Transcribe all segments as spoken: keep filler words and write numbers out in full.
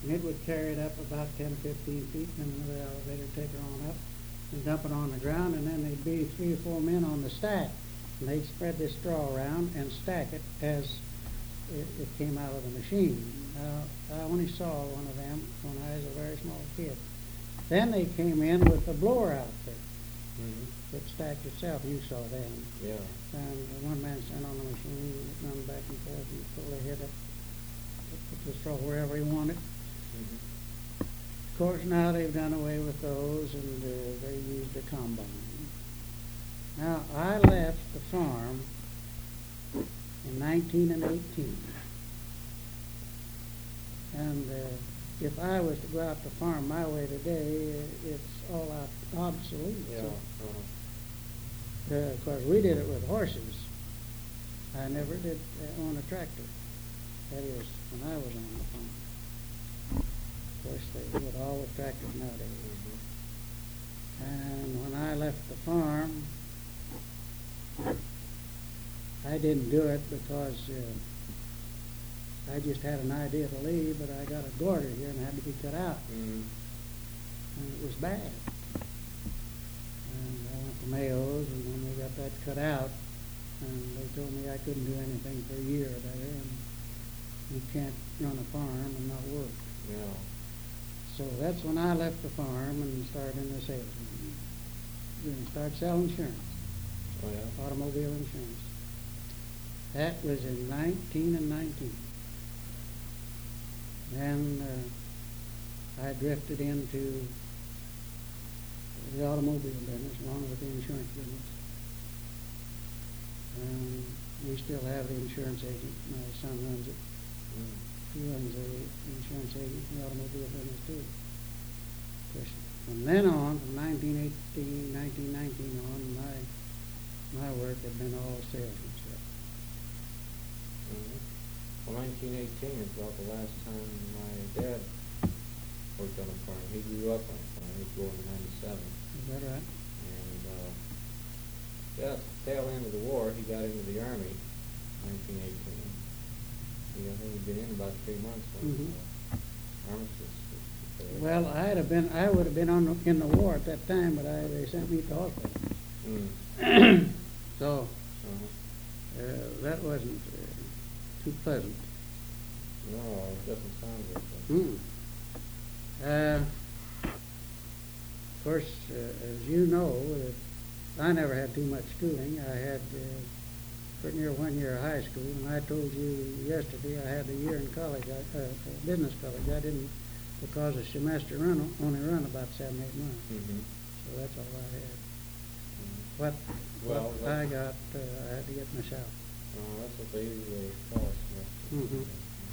and it would carry it up about ten or fifteen feet, and then another elevator would take her on up and dump it on the ground, and then there'd be three or four men on the stack, and they'd spread this straw around and stack it as it, it came out of the machine. Now, I only saw one of them when I was a very small kid. Then they came in with the blower out there. Mm-hmm. It stacked itself. You saw them. Yeah. And one man stand on the machine, run back and forth, and pull the head up, put the straw wherever he wanted. Mm-hmm. Of course, now they've done away with those, and uh, they used a combine. Now, I left the farm in nineteen and eighteen. And uh, if I was to go out to farm my way today, uh, it's all out obsolete. Yeah. So, Uh-huh. uh, of course, we did it with horses. I never did uh, own a tractor. That is, when I was on the farm. Of course, they do it all with tractors nowadays. Mm-hmm. And when I left the farm, I didn't do it because uh, I just had an idea to leave, but I got a goiter here and it had to be cut out. Mm-hmm. And it was bad. And I went to Mayo's, and when they got that cut out, and they told me I couldn't do anything for a year there, and you can't run a farm and not work. Yeah. So that's when I left the farm and started in the sales. And started selling insurance, Oh, yeah. automobile insurance. That was in nineteen and nineteen. Then uh, I drifted into the automobile business along with the insurance business. And we still have the insurance agent. My son runs it. Mm. He runs the insurance agent in the automobile business too. Of course, from then on, from nineteen eighteen, nineteen nineteen on, my my work had been all salesmanship. Mm-hmm. Well, nineteen eighteen is about the last time my dad worked on a farm. He grew up on a farm. He was born in ninety-seven. Is that right? And, uh, yeah, at the tail end of the war, he got into the Army, nineteen eighteen. He, I think he'd been in about three months when Mhm. uh, armistice was declared. Well, I'd have been, I would have been on the, in the war at that time, but I, they sent me to the hospital. Mm. So Uh-huh. uh, that wasn't uh, too pleasant. No, it doesn't sound good. Mm. Uh, of course, uh, as you know, uh, I never had too much schooling. I had uh, pretty near one year of high school, and I told you yesterday I had a year in college, I, uh, business college. I didn't, because the semester run only run about seven, eight months. Mm-hmm. So that's all I had. Mm-hmm. What, Well, what I got, uh, I had to get myself. Uh, that's what they usually call it. Mhm.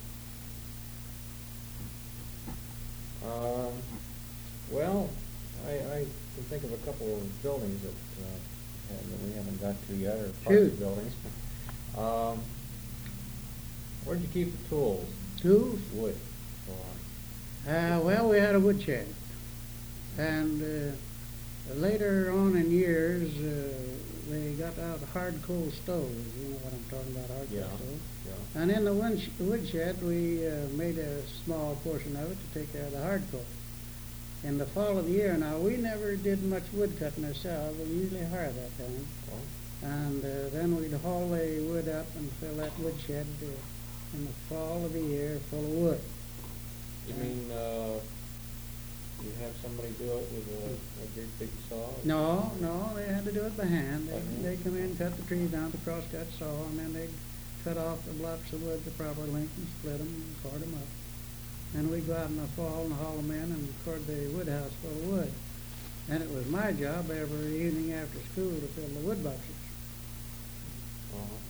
Um, well, I, I can think of a couple of buildings that, uh, have- that we haven't got to yet, or parts Shoot. of buildings. Um, where'd you keep the tools? Tools? Wood. So on. Uh, well, we had a woodshed. And uh, later on in years, uh, they got out hard coal stoves. You know what I'm talking about, hard Yeah. coal stoves. Yeah. And in the wood- woodshed, we uh, made a small portion of it to take care of the hard coal. In the fall of the year, now, we never did much wood cutting ourselves. We usually hired that time. Well, And uh, then we'd haul the wood up and fill that woodshed uh, in the fall of the year full of wood. you mean, uh, you have somebody do it with a, a big, big saw? No, no, they had to do it by hand. They, By hand? they come in, cut the trees down with a crosscut saw, and then they'd cut off the blocks of wood the proper length and split them and cord them up. Then we'd go out in the fall and haul them in and cord the wood house full of wood. And it was my job every evening after school to fill the wood boxes. Uh-huh.